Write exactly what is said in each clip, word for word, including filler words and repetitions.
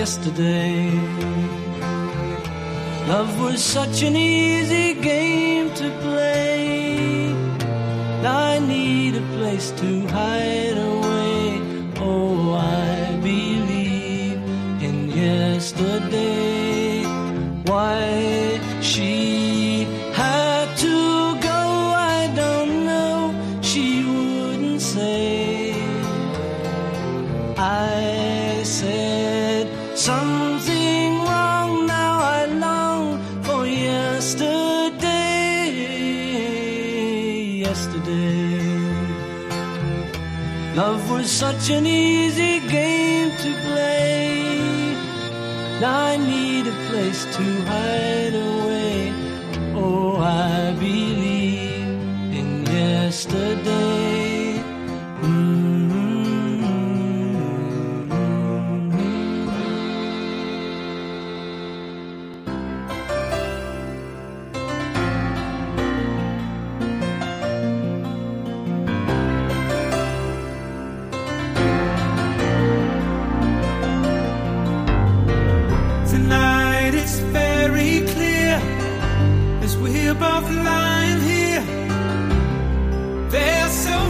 yesterday. Love was such an easy game to play. Now I need a place to hide away. Oh, I believe in yesterday. Why she had to go, I don't know. She wouldn't say. I said something wrong. Now I long for yesterday. Yesterday. Love was such an easy game to play. Now I need a place to hide away. Oh, I believe in yesterday. Mm-hmm. Tonight it's very clear as we're both lying here. There's so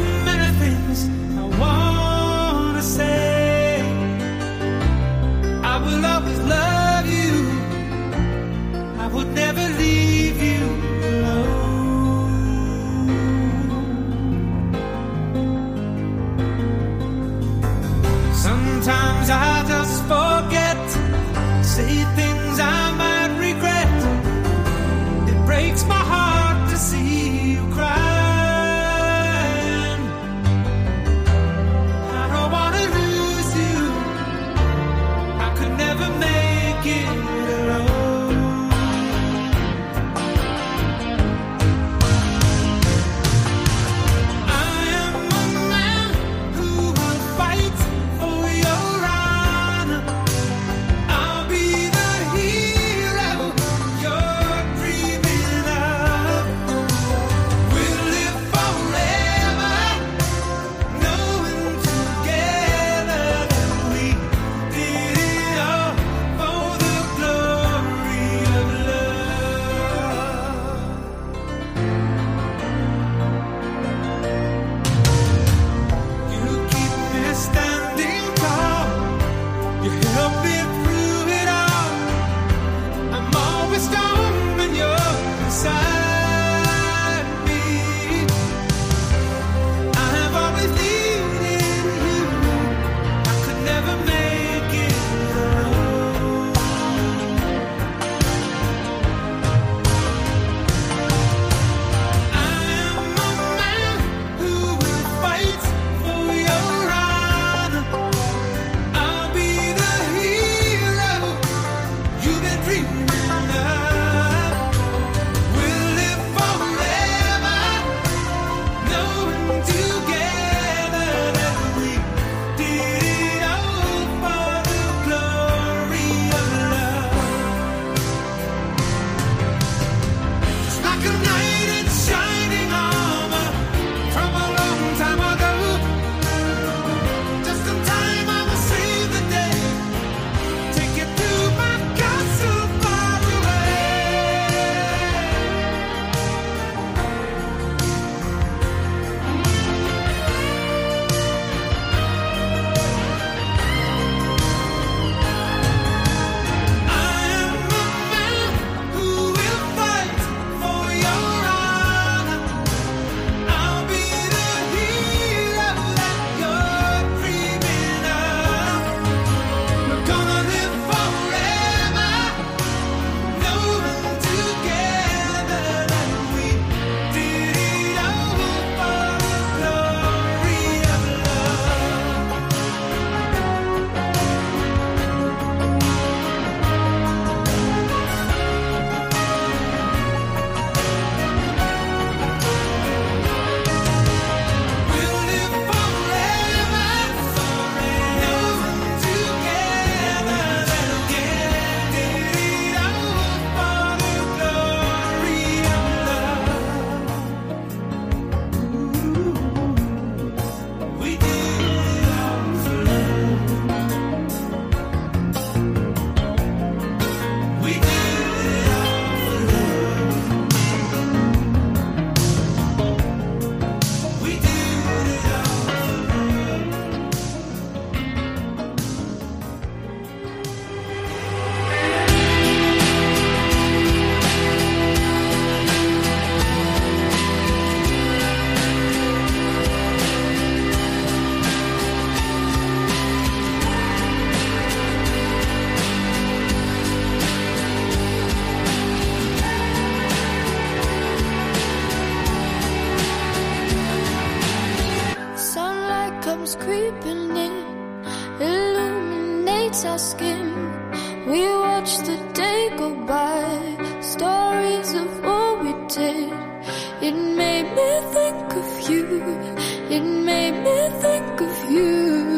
lights our skin. We watch the day go by, stories of what we did. It made me think of you, it made me think of you.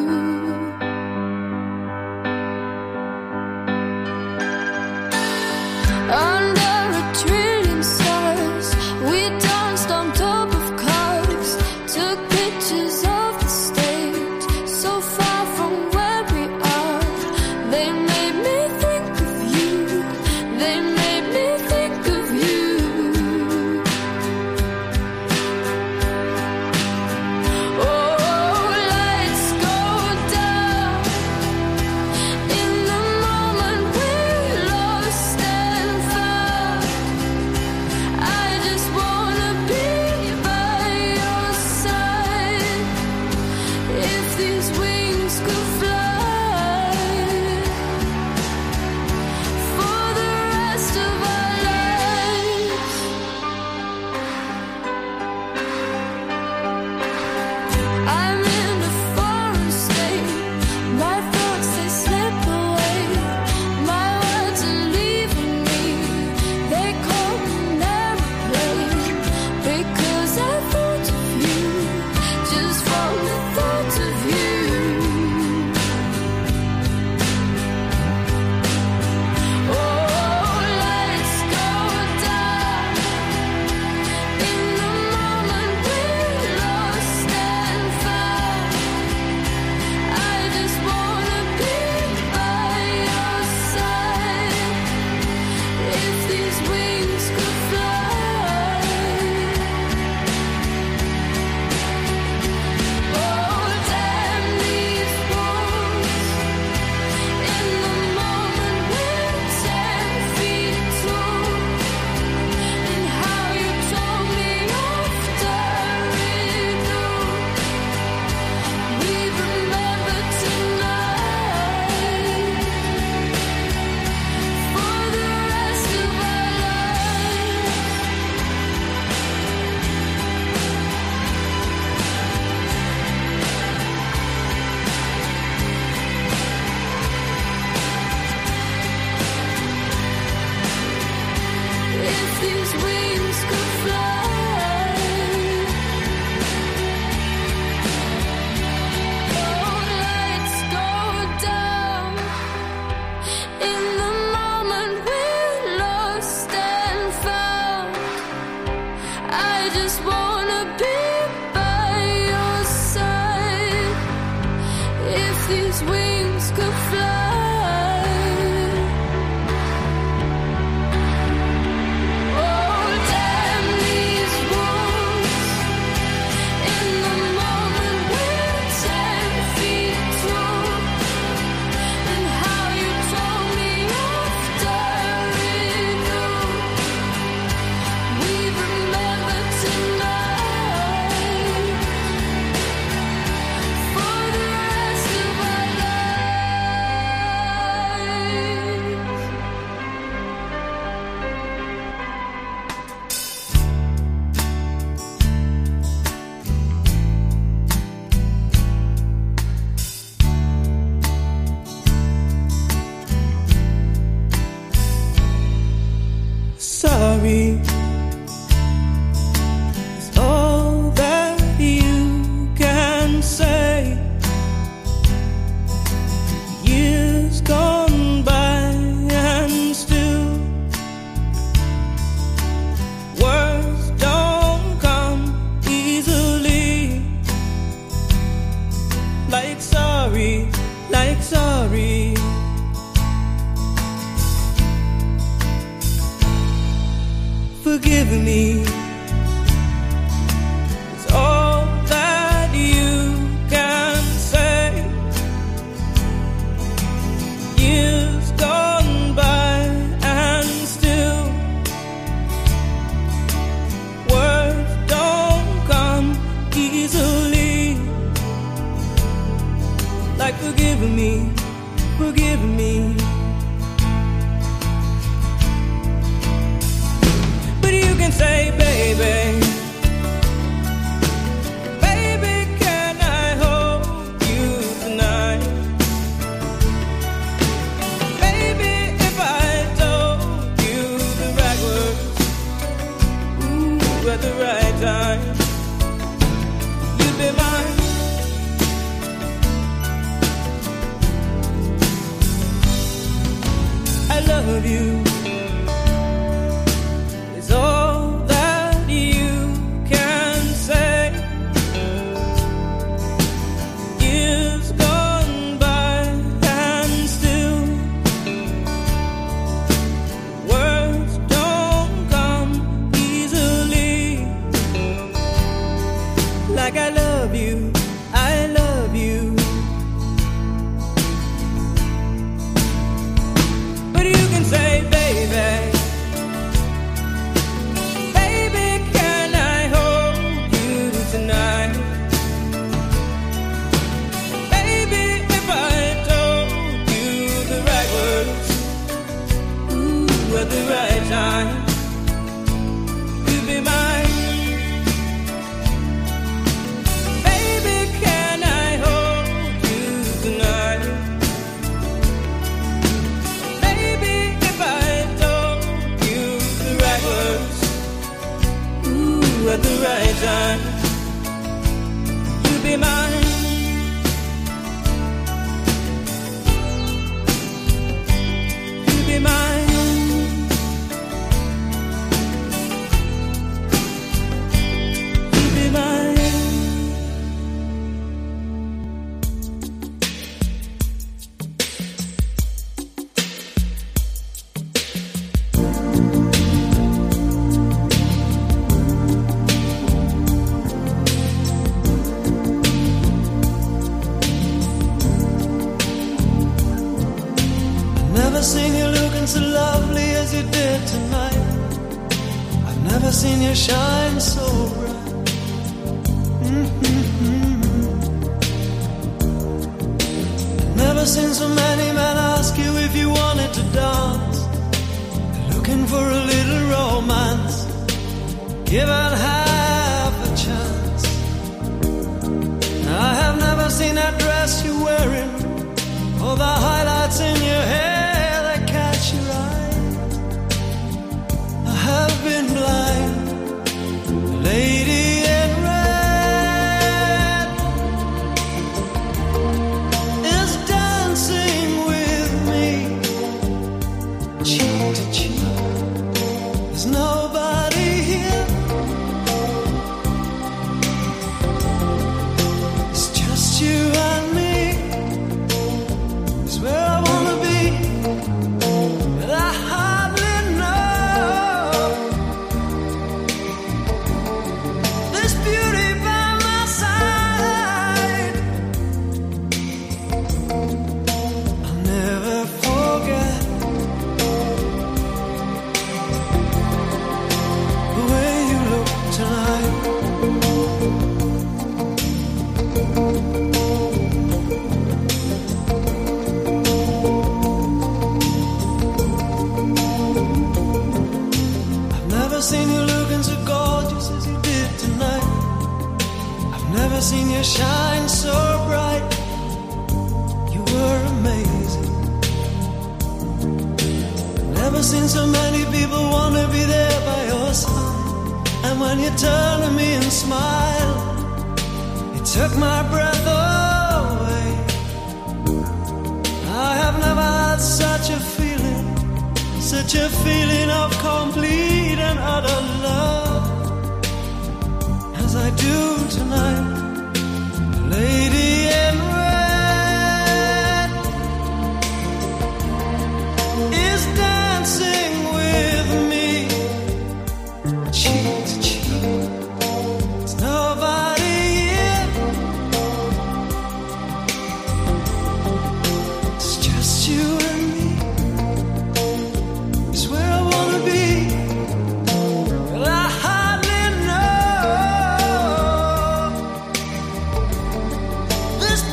Under a trillion stars, we danced on top of cars, took pictures of the state, so far from where we are. They made me think of you, they made me think of you. Oh, lights go down in the moment we lost and found. I just wanna be by your side. If these wings could fly for the rest of our lives. I'm in a foreign state, my thoughts they slip away, my words are leaving me, they call an airplane, because I thought of you, just from the thought of you. Oh, lights go down in the moment we lost and found. I just wanna be by your side. If these wings could fly. Oh, damn these walls. In the moment we're ten feet tall. And how you told me after it all. We remember tonight for the rest of our lives. If these wings could fly. Oh, lights go down in the moment we lost and found. I just wanna be by your side. If these wings could fly. Oh, damn these walls. In the moment we're ten feet tall. And how you told me after it all. We remember tonight for the rest of our lives. Sorry is all that you can say. Years gone by and still words don't come easily. Like sorry, like sorry. Forgive me is all that you can say. Years gone by and still words don't come easily. Like forgive me, forgive me. But you can say, baby, baby, can I hold you tonight? love you is all that you can say. Years gone by and still words don't come easily. Like I love you, I love you. But you can say, baby, baby, can I hold you tonight? Baby, if I told you the right words, ooh, at the right time, you'd be mine. Baby, can I hold you tonight? Baby, if I told you the right words, ooh, at the right time, you'd be mine. You'd be mine. You'd be mine. Never seen you looking so lovely as you did tonight. I've never seen you shine so bright. Mm-hmm. Never seen so many men ask you if you wanted to dance. Looking for a little romance, given half a chance. I have never seen that dress you're wearing, or the highlights in your hair that catch your eye. I have been blind. The lady in red is dancing with me, cheek to cheek. There's nobody here. It's just you and me. It's where I wanna be, but I hardly know. This beauty by my side, I'll never forget the way you look tonight. Never seen you looking so gorgeous as you did tonight. I've never seen you shine so bright. You were amazing. Never seen so many people want to be there by your side. And when you turned to me and smiled, it took my breath away. I have never had such a feeling, such a feeling of complete and utter love as I do tonight. The lady in red is dancing with me, cheek to cheek. There's nobody here. It's just you and me. It's where I wanna be, but I hardly know. This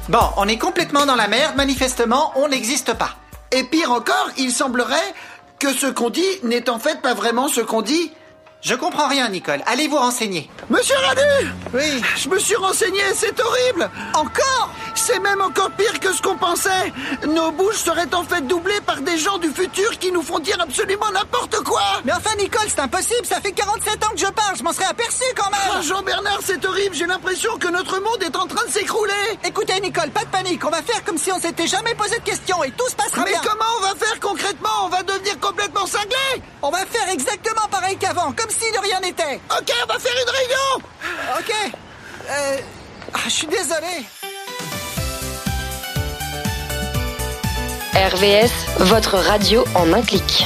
Bon, on est complètement dans la merde, manifestement, on n'existe pas. Et pire encore, il semblerait que ce qu'on dit n'est en fait pas vraiment ce qu'on dit. Je comprends rien, Nicole. Allez vous renseigner. Monsieur Radu! Oui. Je me suis renseigné, c'est horrible! Encore? C'est même encore pire que ce qu'on pensait. Nos bouches seraient en fait doublées par des gens du futur qui nous font dire absolument n'importe quoi. Mais enfin, Nicole, c'est impossible. Ça fait quarante-sept ans que je parle. Je m'en serais aperçu quand même. Oh, Jean-Bernard, c'est horrible. J'ai l'impression que notre monde est en train de s'écrouler. Écoutez, Nicole, pas de panique. On va faire comme si on s'était jamais posé de questions et tout se passera Mais bien. comment on va faire concrètement? On va devenir complètement cinglés. On va faire exactement pareil qu'avant, comme si de rien n'était. Ok, on va faire une réunion. Ok. Euh... ah, je suis désolé. R V S, votre radio en un clic.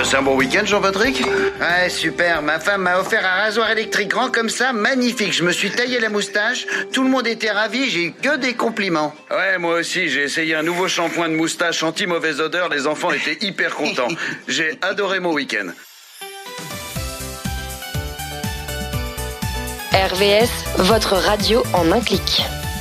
passé un bon week-end, Jean-Patrick? Ouais, super. Ma femme m'a offert un rasoir électrique grand comme ça, magnifique. Je me suis taillé la moustache. Tout le monde était ravi. J'ai eu que des compliments. Ouais, moi aussi. J'ai essayé un nouveau shampoing de moustache anti-mauvaise odeur. Les enfants étaient hyper contents. J'ai adoré mon week-end. R V S, votre radio en un clic.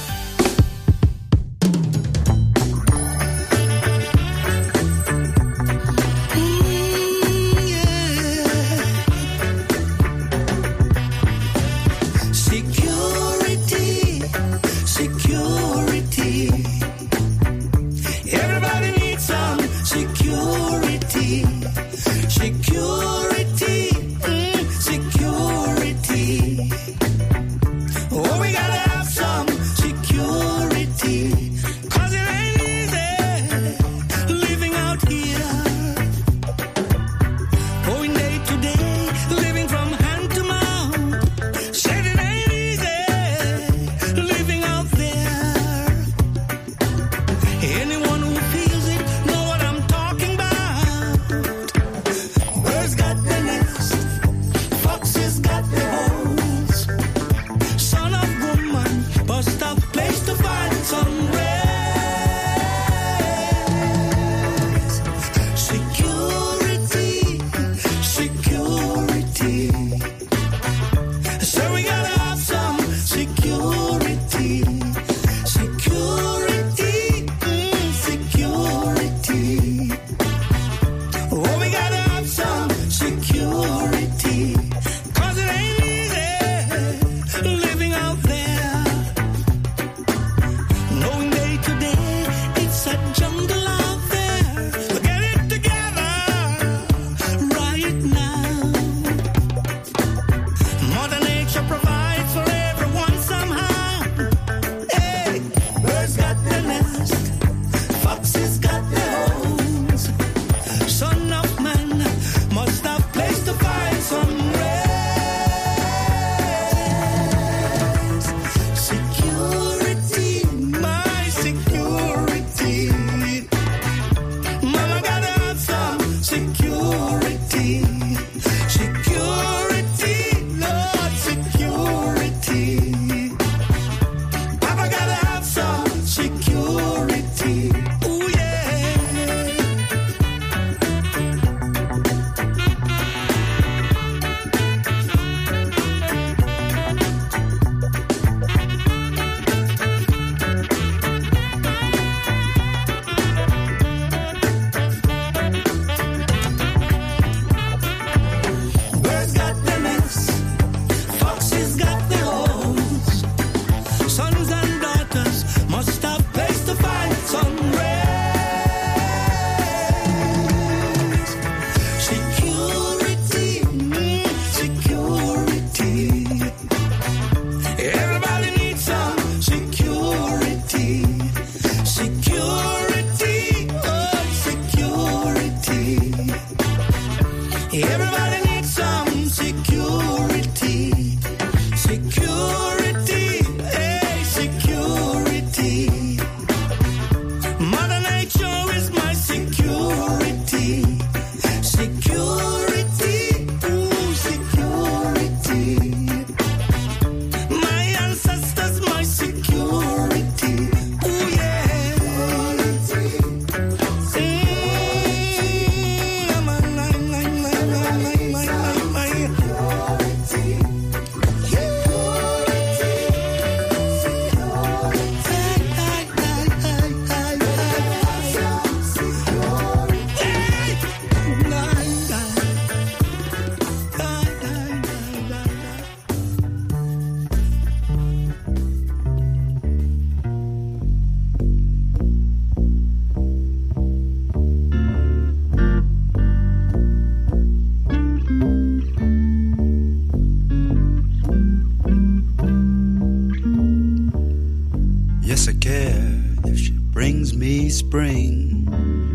Spring,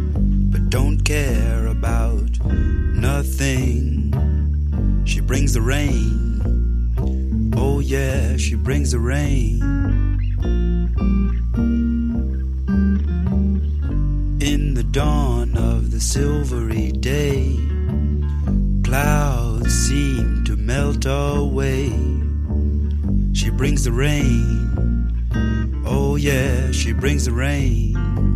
but don't care about nothing. She brings the rain. Oh yeah, she brings the rain. In the dawn of the silvery day, clouds seem to melt away. She brings the rain. Oh yeah, she brings the rain.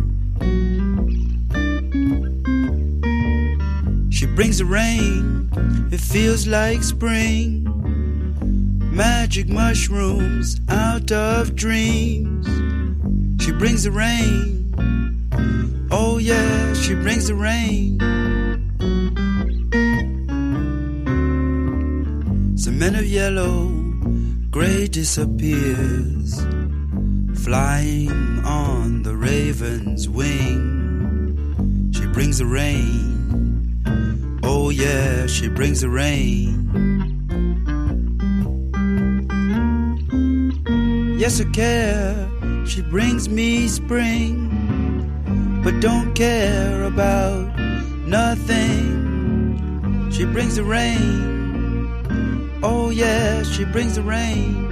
She brings the rain. It feels like spring. Magic mushrooms out of dreams. She brings the rain. Oh yeah, she brings the rain. Some men of yellow, gray disappears, flying on the raven's wing. She brings the rain. Oh yeah, she brings the rain. Yes, I care, she brings me spring, but don't care about nothing. She brings the rain. Oh yeah, she brings the rain.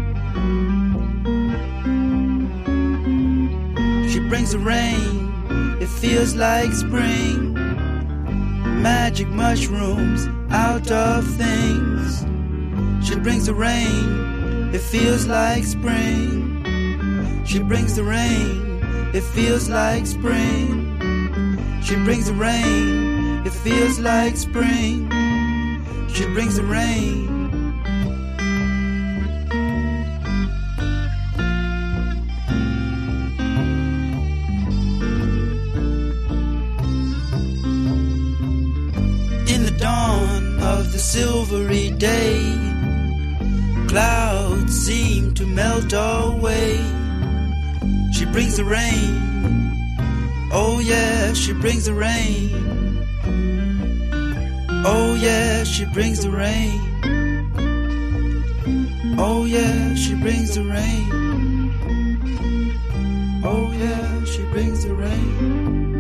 She brings the rain. It feels like spring. Magic mushrooms out of things. She brings the rain. It feels like spring. She brings the rain. It feels like spring. She brings the rain. It feels like spring. She brings the rain. In the dawn of the silvery day, clouds seem to melt away. She brings the rain. Oh yeah, she brings the rain. Oh yeah, she brings the rain. Oh yeah, she brings the rain. Oh yeah, she brings the rain.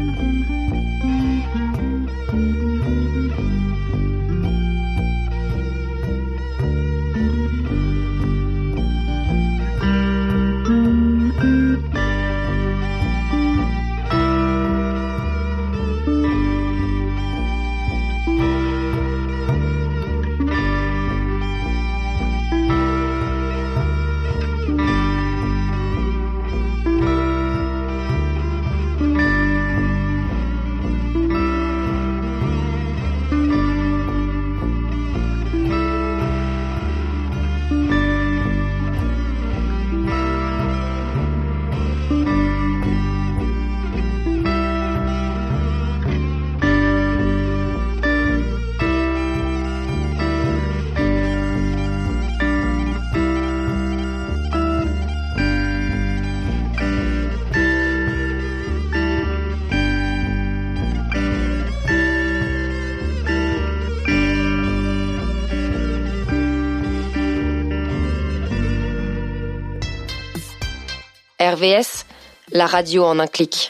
R V S, la radio en un clic.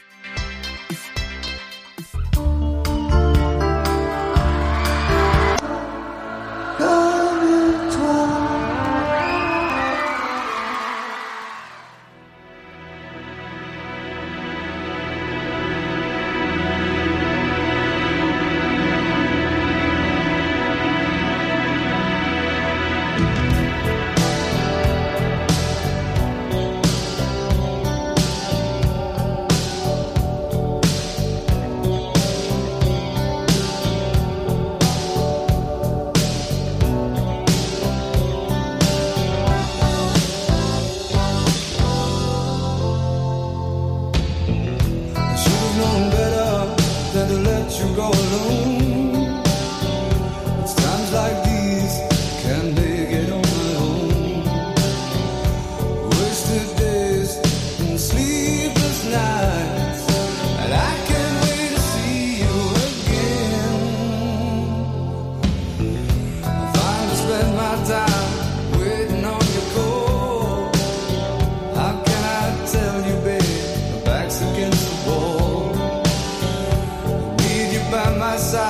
By my side.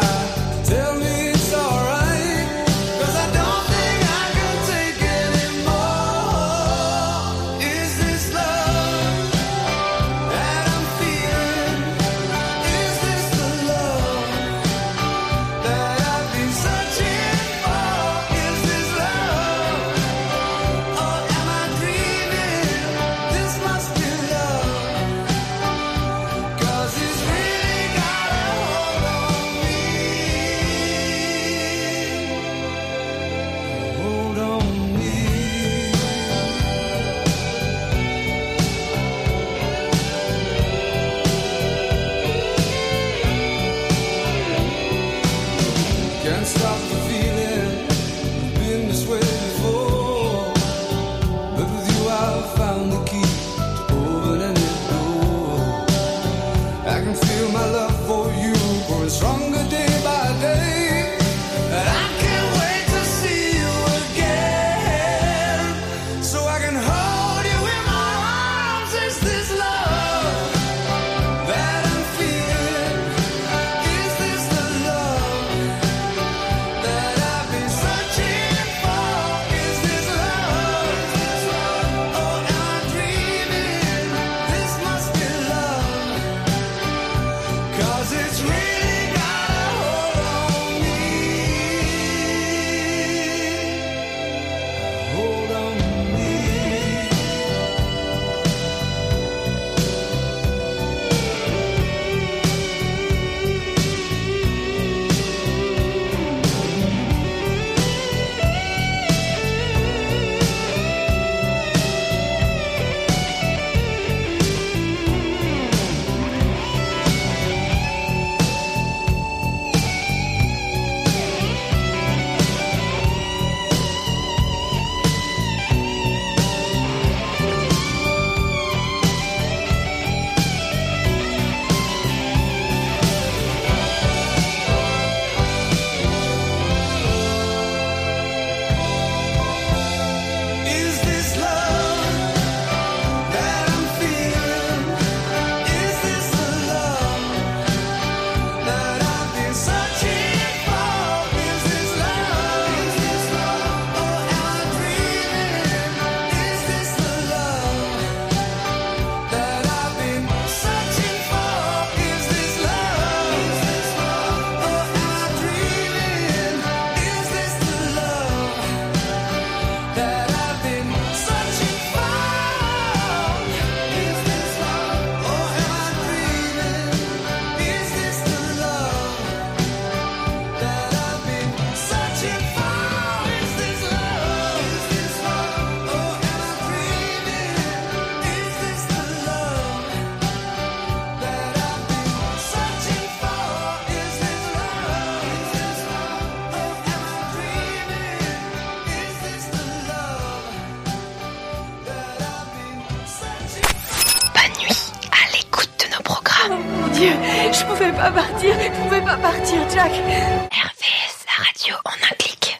Dieu, je pouvais pas partir, je pouvais pas partir, Jack. R V S, la radio en un clic.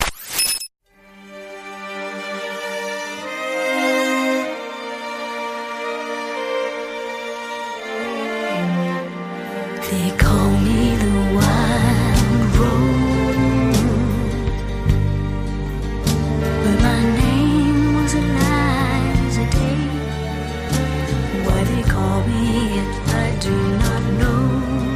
They call me the wild rose, but my name was Eliza Day. Why they call me it, I do not know.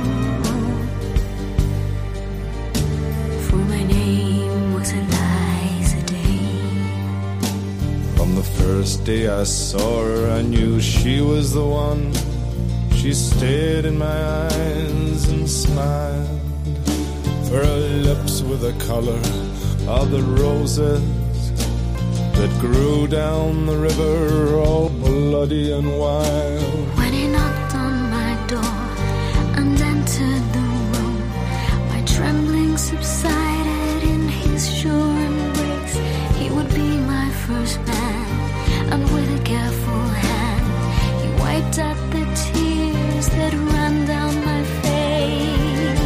For my name was Eliza Day. From the first day I saw her, I knew she was the one. She stared in my eyes and smiled. For her lips were the color of the roses that grew down the river, all bloody and wild. When he knocked on my door and entered the room, my trembling subsided in his sure embrace. He would be my first man, and with a careful hand he wiped out the tears that ran down my face.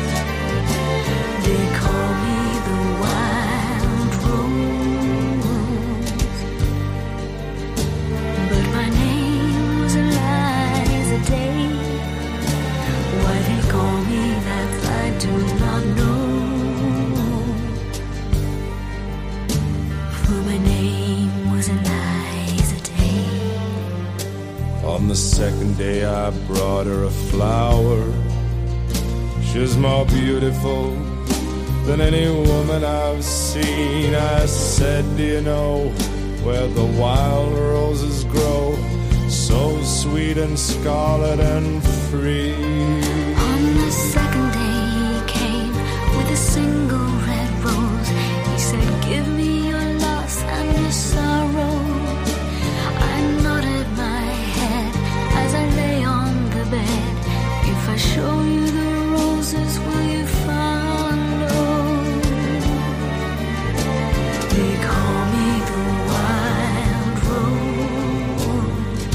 They call me the wild rose, but my name was Eliza Day. Why they call me that I do not know. For my name was Eliza Day. On the second day I brought her a flower. She was more beautiful than any woman I've seen. I said, do you know where the wild roses grow, so sweet and scarlet and free? On the second day he came with a single red rose. He said, give me your loss and your sorrow. I nodded my head as I lay on the bed. If I show you the roses, will you follow? They call me the wild rose,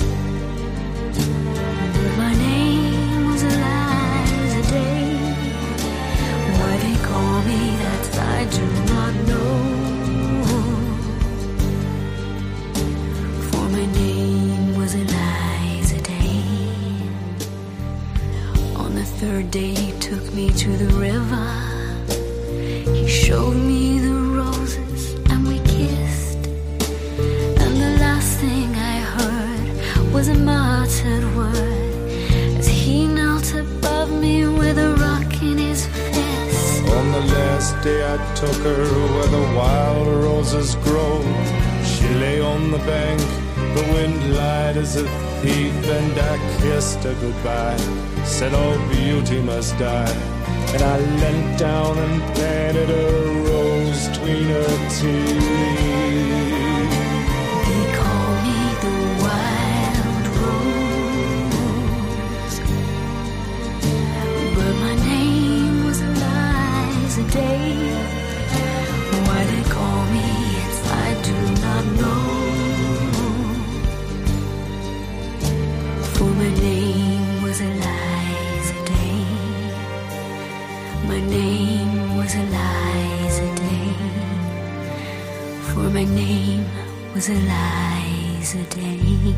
but my name was Eliza Day. Why they call me that I do not know. For my name was Eliza Day. On the third day he took me to the river. He showed me the roses and we kissed. And the last thing I heard was a muttered word as he knelt above me with a rock in his fist. On the last day I took her where the wild roses grow. She lay on the bank, the wind lied as a thief, and I kissed her goodbye, said all beauty must die. And I leant down and planted a rose between her teeth. They call me the wild rose, but my name was Eliza Day. Why they call me it, I do not know. For my name was Eliza Day. My name was Eliza Day. For my name was Eliza Day.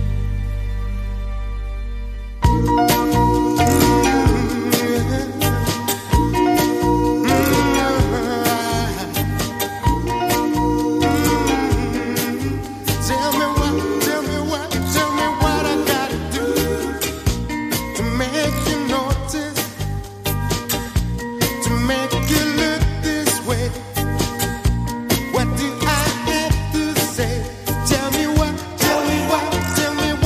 Tell me what, tell me what, tell me what I gotta do to make you notice, to make you look this way. What do I have to say? Tell me what, tell me what, tell me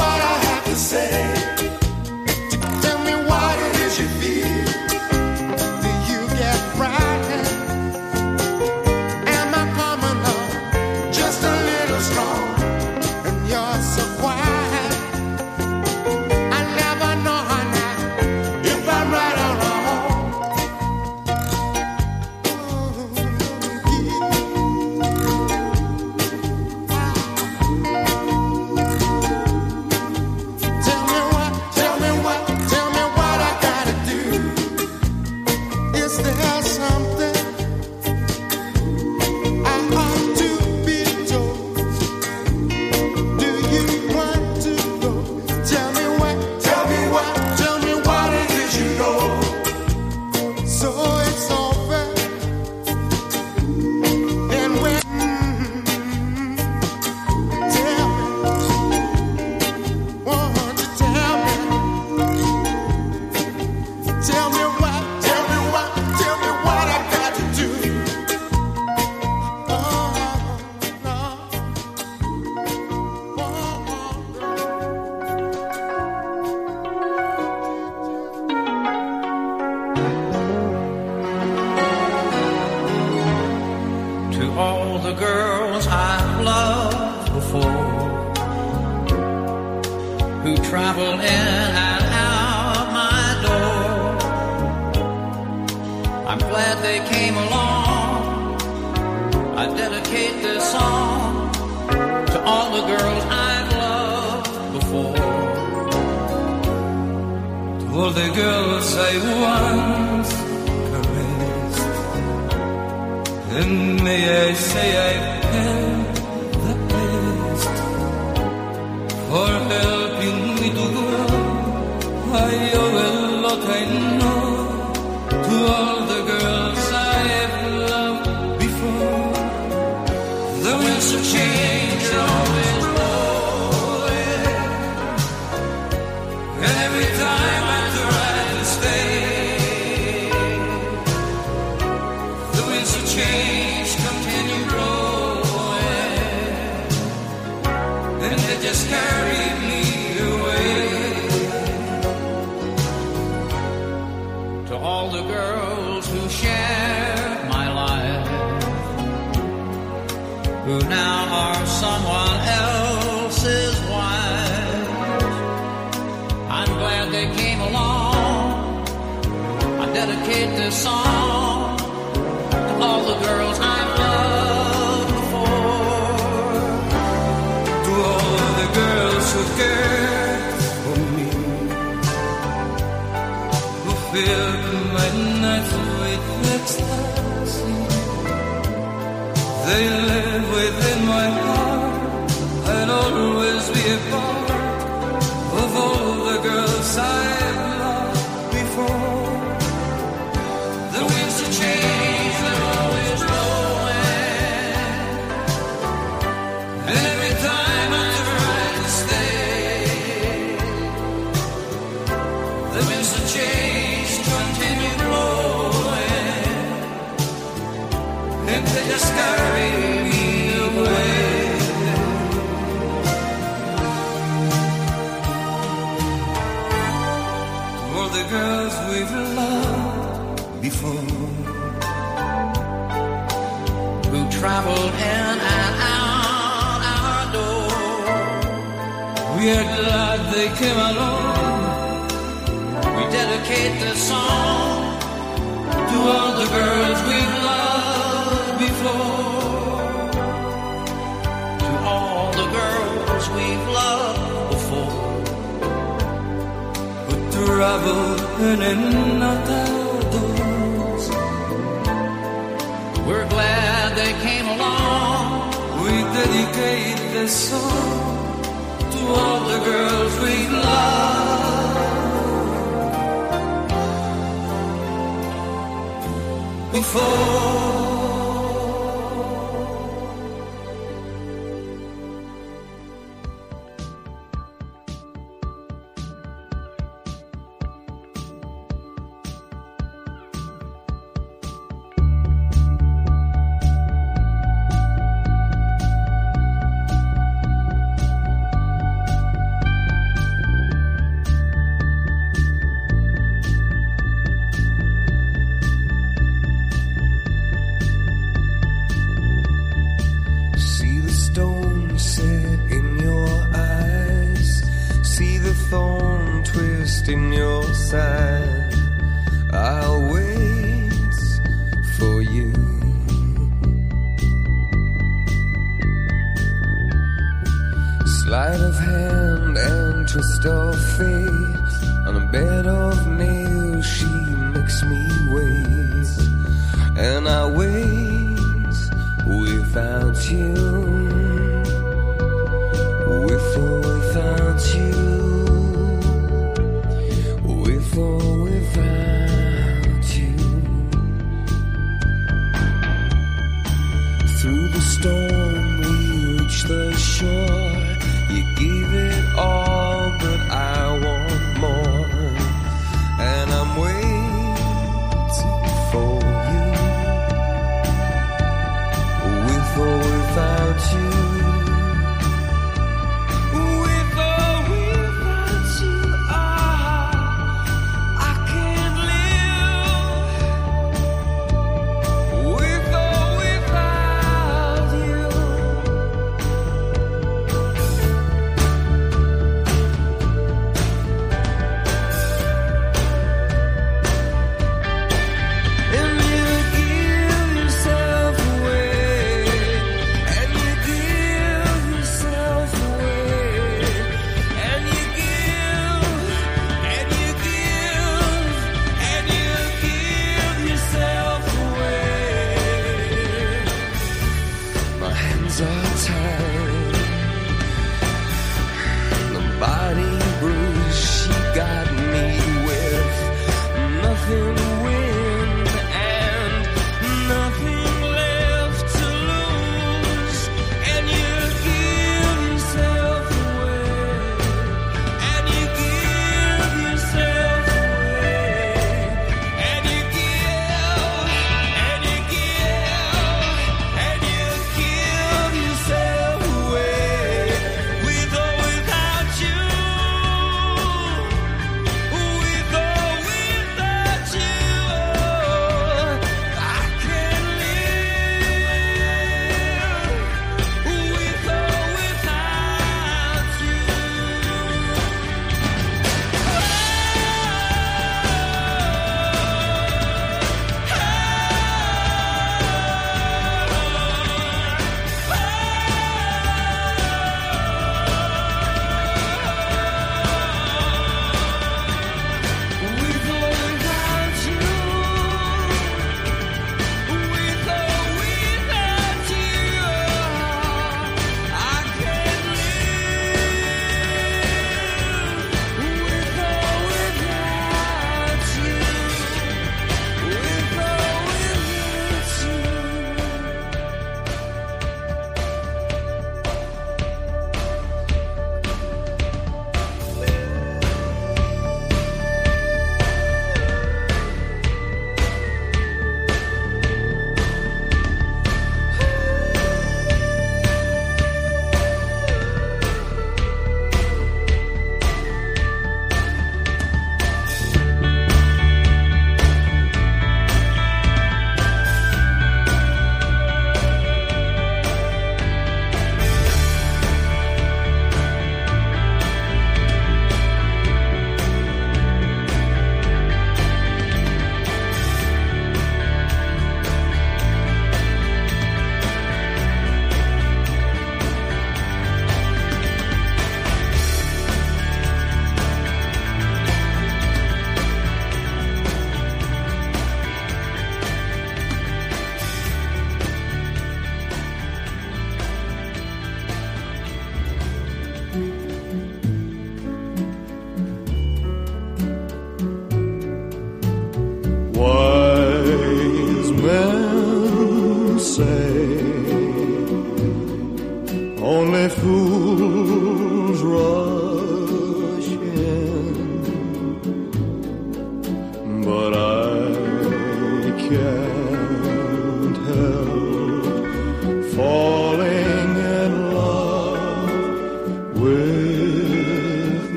who travel in and out my door. I'm glad they came along. I dedicate this song to all the girls I've loved before. To all the girls I once caressed, and may I say I've had the best for helping me to grow. I owe a lot, I know, to all the girls I've loved before. The winds of change are always blowing, and every time I try to stay, the winds of change continue blowing, and they just carry me away. To all the girls who shared my life, who now are someone else's wives, I'm glad they came along. I dedicate this song to all the girls I've loved before. To all the girls who cared for me, who filled my nights with ecstasy. They live within my heart. I'll always be a part of all the girls I've loved before. The winds of change, they're always blowing, and every time I try to stay, the winds of change continue blowing, and they just carry me away. To all the girls we've loved before, who traveled in and out our door, we are glad they came along. We dedicate this song to all the girls we've loved before. To all the girls we've loved before, who travel in and out our doors. We're glad they came along. We dedicate this song to all the girls we've loved before. In your side, I'll wait for you. Sleight of hand and twist of fate, on a bed of nails she makes me wait, and I wait without you, with or without you. With or without you, through the storm we reach the shore. You gave it all, but I want more, and I'm waiting for you. With or without you, with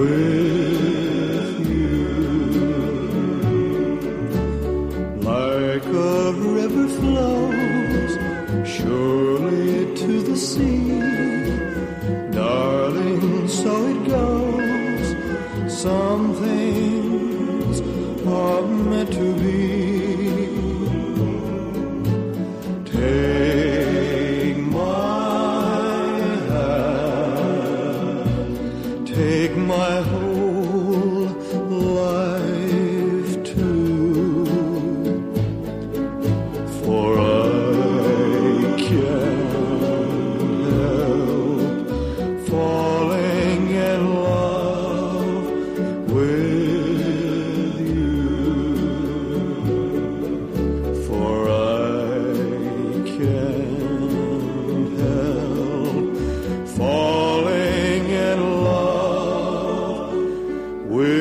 with you. Like a river flows surely to the sea, darling, so it goes. Some things are meant to be. Take my hand, take my whole life too, for I can't help falling in love with you, for I can't help falling in love with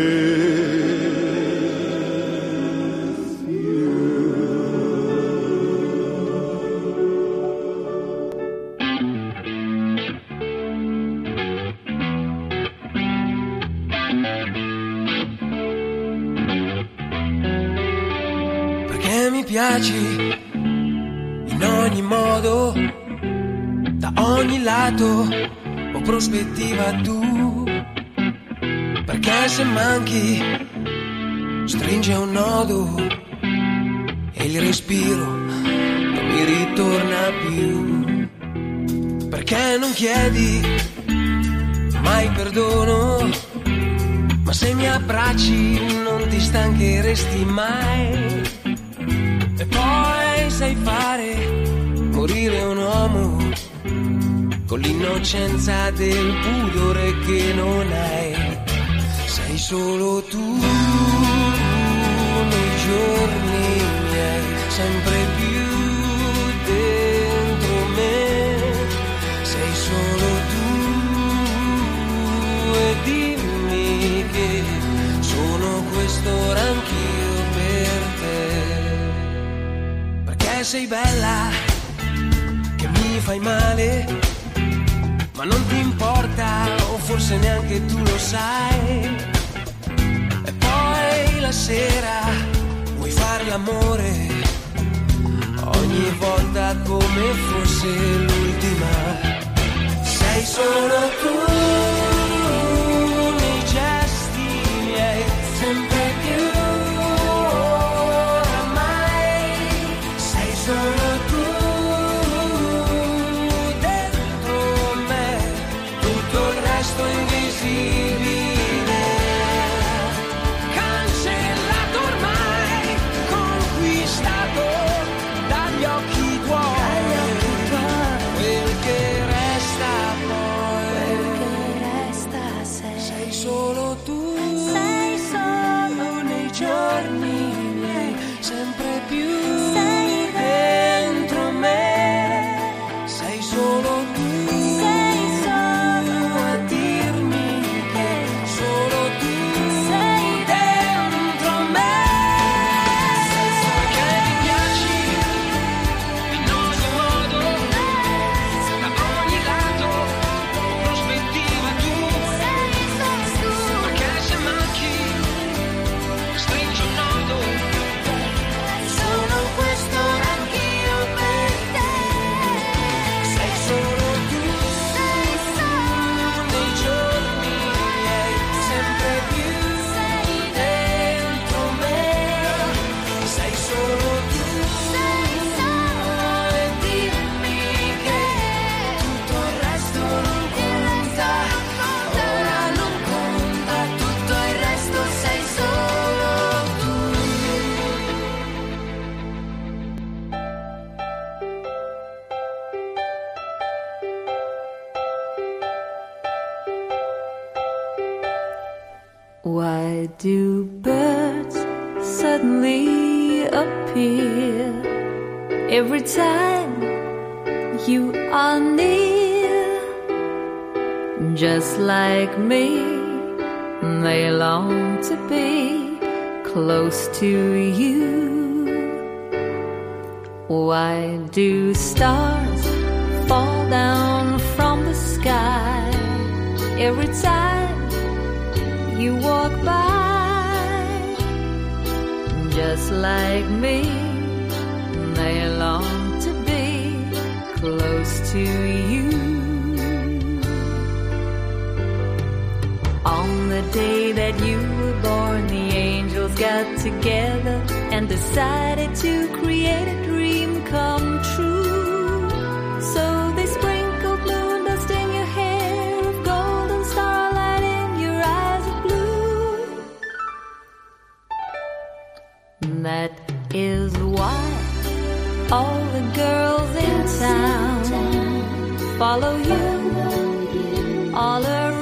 Perché mi piaci in ogni modo, da ogni lato o prospettiva tu. Perché se manchi stringe un nodo e il respiro non mi ritorna più. Perché non chiedi mai perdono, ma se mi abbracci non ti stancheresti mai. E poi sai fare morire un uomo con l'innocenza del pudore che non hai. Sei solo tu nei giorni miei, sempre più dentro me. Sei solo tu e dimmi che sono quest'ora anch'io per te. Perché sei bella, che mi fai male, ma non ti importa, o forse neanche tu lo sai. E poi la sera vuoi fare l'amore, ogni volta come fosse l'ultima. Sei solo tu nei gesti miei, sempre più oramai. Sei solo tu dentro me, tutto il resto invisibile, cancellato ormai, conquistato dagli occhi tuoi. Quel che resta poi, sei solo tu, sei solo nei giorni miei, sempre più dentro me. Sei solo tu, sei solo a dirmi che solo tu sei dentro me. Perché mi piaci in ogni modo, da ogni lato, prospettiva tu. Perché se manchi stringi un nodo, sono quest'ora anch'io per te. Sei solo tu, sei solo nei giorni miei, sempre più dentro me. Sei solo tu, sei solo e dimmi che tutto il resto non conta. Ora non conta, tutto il resto sei solo tu. Why do birds suddenly appear every time you are near? Just like me, they long to be close to you. Why do stars fall down from the sky every time you walk by, just like me, they long to be close to you. On the day that you were born, the angels got together and decided to create a dream come true. So they sprinkled moon dust in your hair of gold and starlight in your eyes of blue. That is why all the girls in town follow you all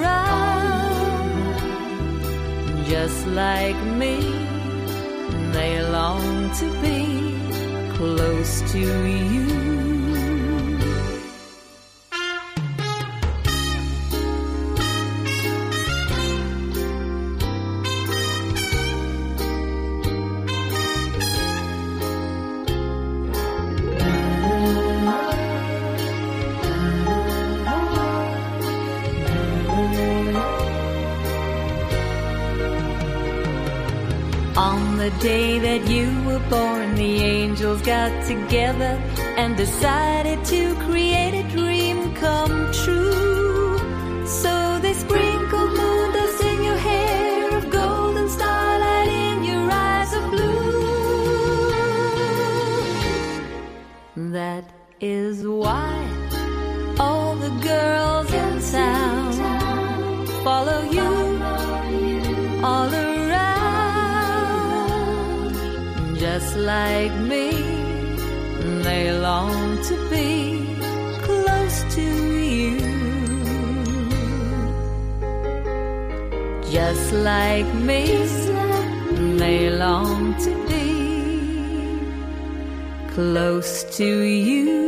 around, just like me, they long to be close to you. On the day that you were born, the angels got together and decided to create a dream come true. So they sprinkled moon dust in your hair of gold and starlight in your eyes of blue. That is why all the girls in town follow you all around, just like me, they long to be close to you. Just like me, they long to be close to you.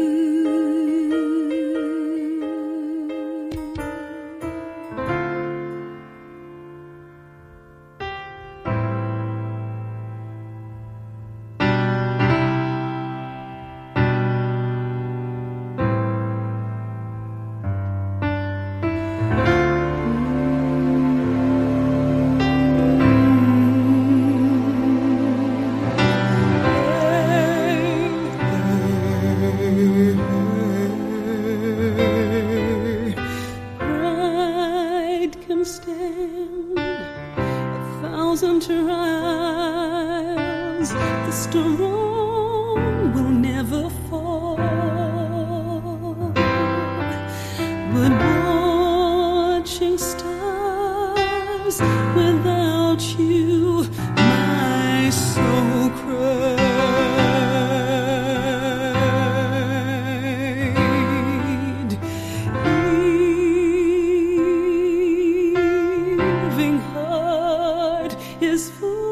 Is full